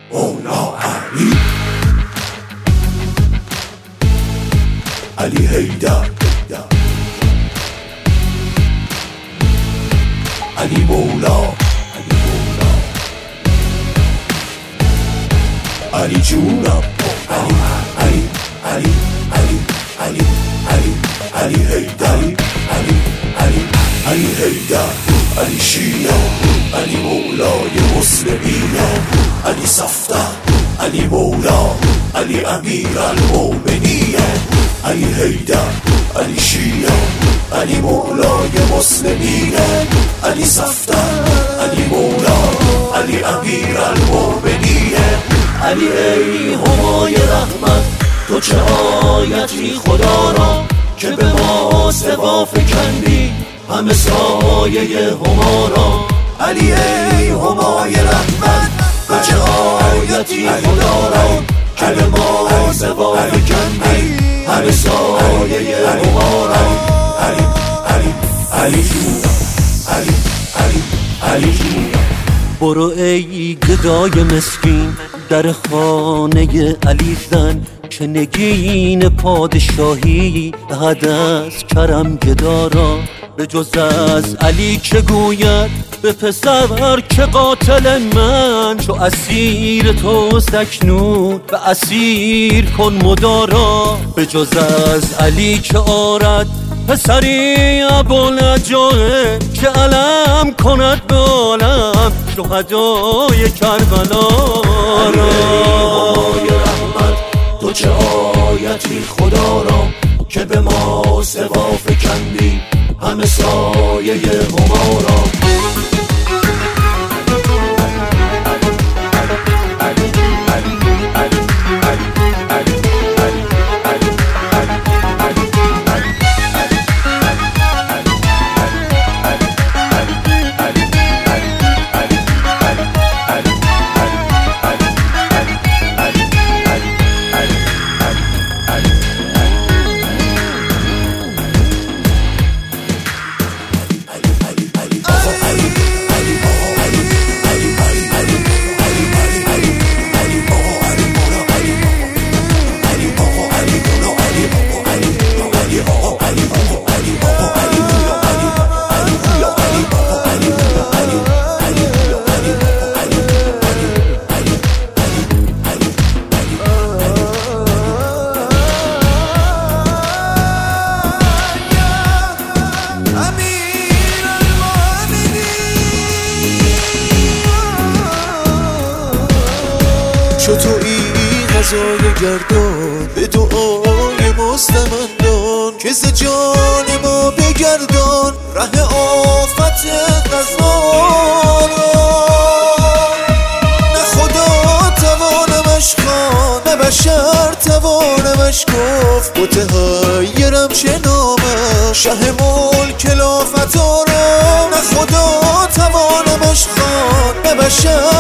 مولا علی، علی حیدر، علی مولا، علی جونم، علی علی علی علی علی علی حیدر، علی حیدر، علی شیعه، علی مولای مسلمین، علی صفدر، علی مولا، علی امیر المؤمنین، علی حیدر، علی شیعه، علی مولای مسلمین، علی صفدر، علی مولا، علی امیر المؤمنین. علی ای همای رحمت، تو چه آیتی خدا را که به ما سوا فکندی همه سایه هما را. علی ای همای رحمت، تو چه آیتی خدا را که به ما سوا فکندی همه سایه هما را. علی علی علی علی علی علی. برو ای گدای مسکین در خانه علی زن، که نگین پادشاهی دهد از کرم گدارا. به جز از علی که گوید به پسر که قاتل من، چو اسیر تو اکنون به اسیر کن مدارا. به جز از علی که آرد پسری ابوالجاه، که علم کند به عالم شهدای کربلا را. همای رحمت، تو چه آیتی خدا را که به ما سوا فکندی همه سایه هما را. چو تویی غذای گردان به دعای مستمندان، که ز جان ما بگردان ره آفت قضا را. نه خدا توانمش خواند، نه بشر توانمش گفت، متحیرم چه نامش شه ملک لافتا را. نه خدا توانمش خواند، نه بشر